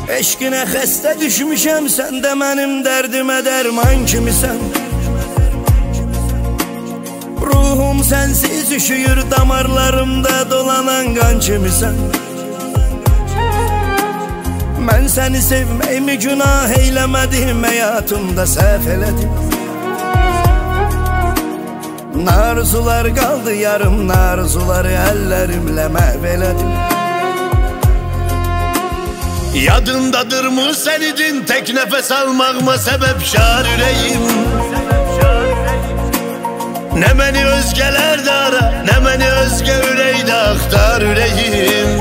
Eşqinə xəstə düşmüşəm, sən də mənim dərdimə dərman kimisən. Ruhum sənsiz üşüyür, damarlarımda dolanan qan kimisən. Mən səni sevməyimi günah eyləmədim, həyatımda səhv elədim. Narzular qaldı yarım, narzuları əllərimlə məhv elədim. Yadındadırmı sen idin tek nefes almağıma sebepşar ürəyim. Ne məni özgələr də ara, ne məni özgə ürəkdə axtar ürəyim.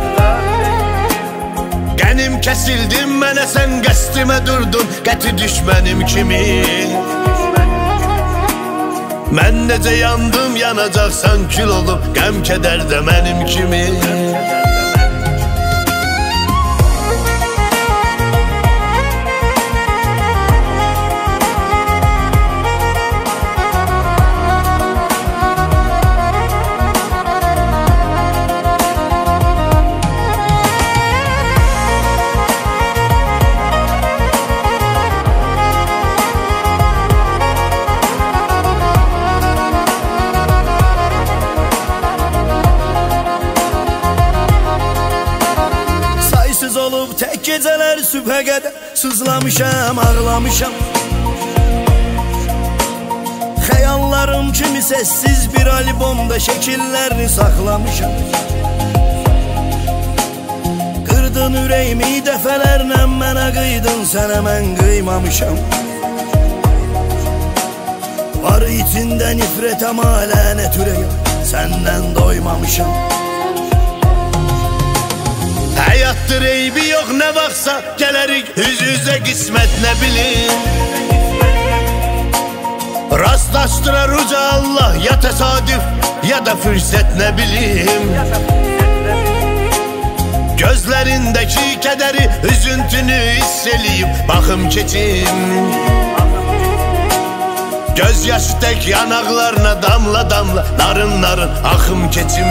Qənim kəsildim mənə, sən qəstimə durdun, qəti düşmənim kimi. Mən necə yandım, yanacaqsan kül olub, qəm kədər də mənim kimi. Olub tək gecələr sübhə qədər sızlamışam, ağlamışam. Xəyallarım kimi səssiz bir albomda şəkillərini saxlamışam. Qırdın ürəyimi dəfələrlə, mənə qıydın, sənə mən qıymamışam. Var içində nifrət, amma lənət ürəyim, səndən doymamışam. Həyatdır eybi yox nə vaxtsa, gələrik üz-üzə qismət nə bilin. Rastlaşdırar uca Allah, ya təsadüf ya da fürsət nə bilim. Gözlərindəki kədəri, üzüntünü hiss eləyib baxım keçim. Göz yaşı tək yanaqlarına damla damla, narın narın axım keçim.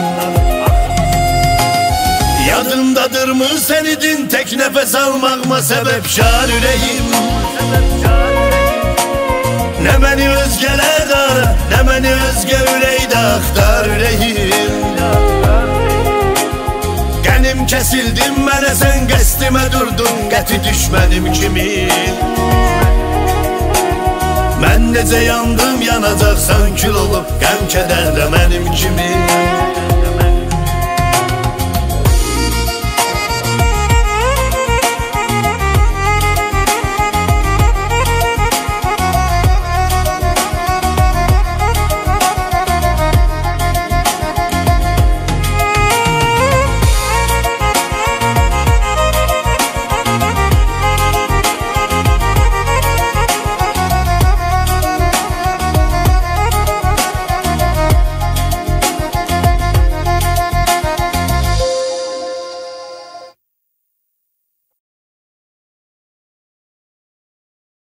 Yadındadırmı sen idin tek nefes almağıma sebepşar ürəyim. Ne məni özgələr də ara, ne məni özgə ürəkdə axtar ürəyim. Qənim kəsildim mənə, sən qəstimə durdun, qəti düşmənim kimi. Mən necə yandım, yanacaqsan kül olub, qəm kədər də mənim kimi.